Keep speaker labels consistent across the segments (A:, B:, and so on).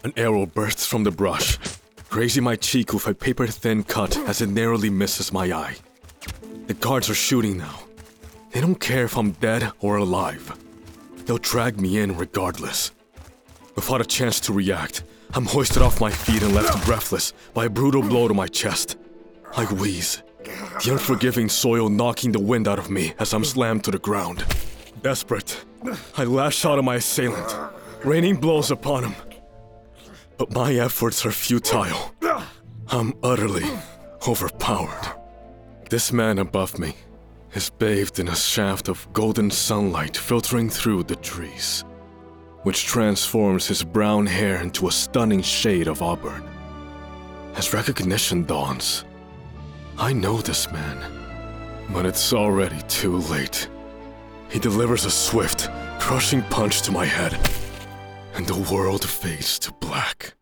A: An arrow bursts from the brush, grazing my cheek with a paper-thin cut as it narrowly misses my eye. The guards are shooting now. They don't care if I'm dead or alive. They'll drag me in regardless. Without a chance to react, I'm hoisted off my feet and left breathless by a brutal blow to my chest. I wheeze, the unforgiving soil knocking the wind out of me as I'm slammed to the ground. Desperate, I lash out at my assailant, raining blows upon him. But my efforts are futile. I'm utterly overpowered. This man above me is bathed in a shaft of golden sunlight filtering through the trees, which transforms his brown hair into a stunning shade of auburn. As recognition dawns, I know this man, but it's already too late. He delivers a swift, crushing punch to my head, and the world fades to black.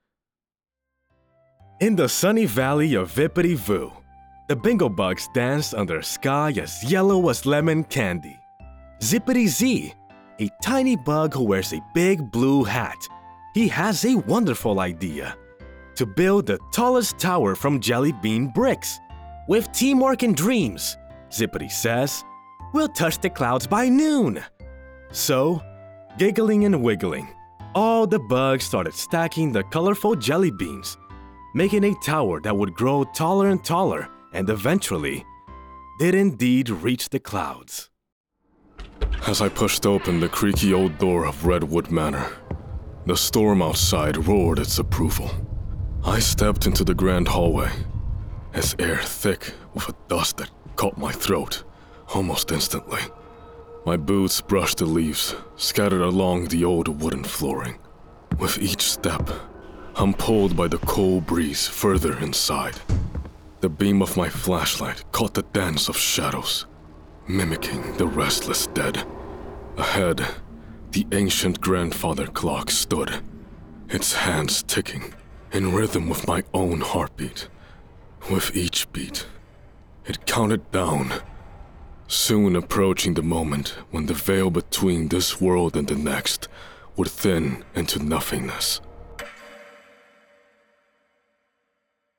A: In the sunny valley of Vippity Voo, the bingo bugs dance under a sky as yellow as lemon candy. Zippity Z, a tiny bug who wears a big blue hat. He has a wonderful idea: to build the tallest tower from jelly bean bricks. With teamwork and dreams, Zippity says, we'll touch the clouds by noon. So, giggling and wiggling, all the bugs started stacking the colorful jelly beans, making a tower that would grow taller and taller and eventually did indeed reach the clouds. As I pushed open the creaky old door of Redwood Manor, the storm outside roared its approval. I stepped into the grand hallway, its air thick with a dust that caught my throat almost instantly. My boots brushed the leaves scattered along the old wooden flooring. With each step, I'm pulled by the cold breeze further inside. The beam of my flashlight caught the dance of shadows, mimicking the restless dead. Ahead, the ancient grandfather clock stood, its hands ticking, in rhythm with my own heartbeat. With each beat, it counted down, soon approaching the moment when the veil between this world and the next would thin into nothingness.